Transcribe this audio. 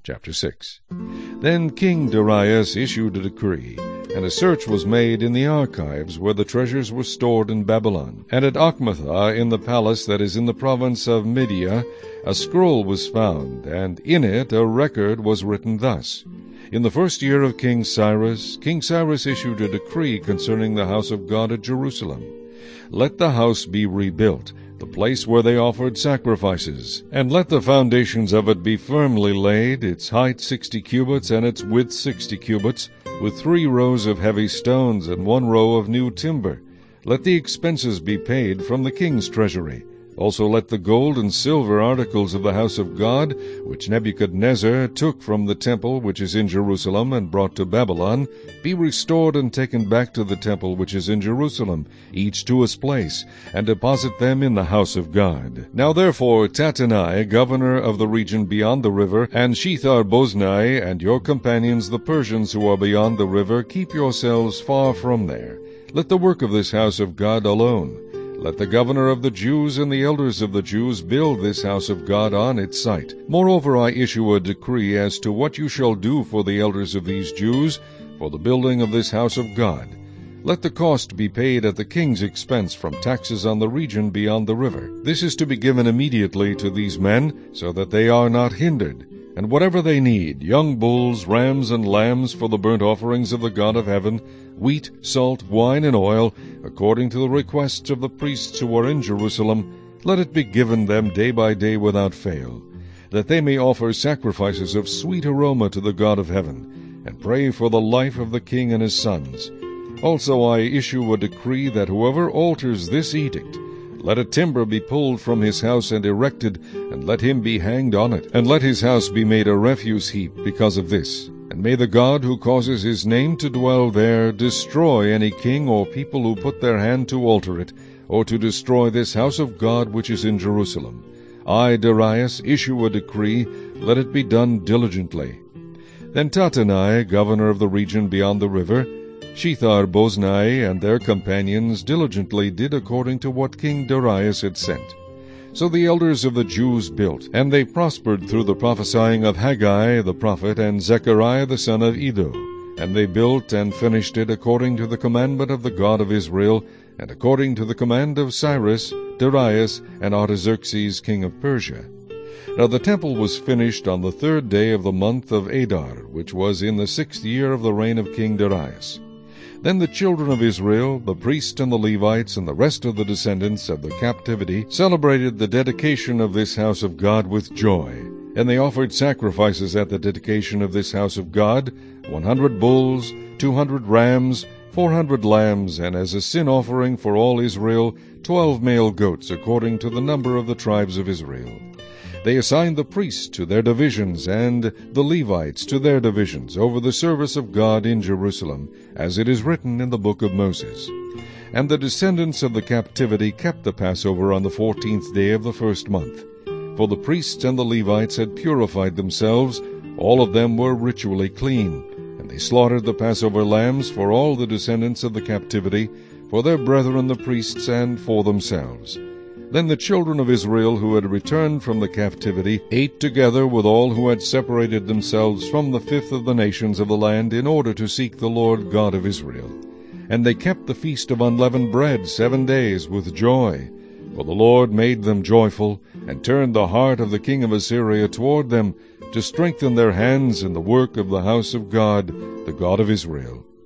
Chapter 6. Then King Darius issued a decree, and a search was made in the archives where the treasures were stored in Babylon. And at Achmethah, in the palace that is in the province of Media, a scroll was found, and in it a record was written thus: In the first year of King Cyrus issued a decree concerning the house of God at Jerusalem. Let the house be rebuilt, the place where they offered sacrifices, and let the foundations of it be firmly laid, its height 60 cubits, and its width 60 cubits, with 3 rows of heavy stones, and 1 row of new timber. Let the expenses be paid from the king's treasury. Also let the gold and silver articles of the house of God, which Nebuchadnezzar took from the temple which is in Jerusalem and brought to Babylon, be restored and taken back to the temple which is in Jerusalem, each to his place, and deposit them in the house of God. Now therefore Tattenai, governor of the region beyond the river, and Shethar-boznai, and your companions the Persians who are beyond the river, keep yourselves far from there. Let the work of this house of God alone. Let the governor of the Jews and the elders of the Jews build this house of God on its site. Moreover, I issue a decree as to what you shall do for the elders of these Jews, for the building of this house of God. Let the cost be paid at the king's expense from taxes on the region beyond the river. This is to be given immediately to these men, so that they are not hindered. And whatever they need, young bulls, rams, and lambs for the burnt offerings of the God of heaven, wheat, salt, wine, and oil, according to the requests of the priests who are in Jerusalem, let it be given them day by day without fail, that they may offer sacrifices of sweet aroma to the God of heaven, and pray for the life of the king and his sons. Also I issue a decree that whoever alters this edict, let a timber be pulled from his house and erected, and let him be hanged on it, and let his house be made a refuse heap because of this. And may the God who causes his name to dwell there destroy any king or people who put their hand to alter it, or to destroy this house of God which is in Jerusalem. I, Darius, issue a decree, let it be done diligently. Then Tattenai, governor of the region beyond the river, Shethar-boznai, and their companions diligently did according to what King Darius had sent. So the elders of the Jews built, and they prospered through the prophesying of Haggai the prophet and Zechariah the son of Iddo. And they built and finished it according to the commandment of the God of Israel, and according to the command of Cyrus, Darius, and Artaxerxes king of Persia. Now the temple was finished on the 3rd day of the month of Adar, which was in the 6th year of the reign of King Darius. Then the children of Israel, the priests and the Levites, and the rest of the descendants of the captivity, celebrated the dedication of this house of God with joy. And they offered sacrifices at the dedication of this house of God, 100 bulls, 200 rams, 400 lambs, and as a sin offering for all Israel, 12 male goats, according to the number of the tribes of Israel. They assigned the priests to their divisions, and the Levites to their divisions, over the service of God in Jerusalem, as it is written in the book of Moses. And the descendants of the captivity kept the Passover on the 14th day of the 1st month. For the priests and the Levites had purified themselves, all of them were ritually clean, and they slaughtered the Passover lambs for all the descendants of the captivity, for their brethren the priests, and for themselves. Then the children of Israel who had returned from the captivity ate together with all who had separated themselves from the fifth of the nations of the land in order to seek the Lord God of Israel. And they kept the feast of unleavened bread 7 days with joy. For the Lord made them joyful, and turned the heart of the king of Assyria toward them, to strengthen their hands in the work of the house of God, the God of Israel.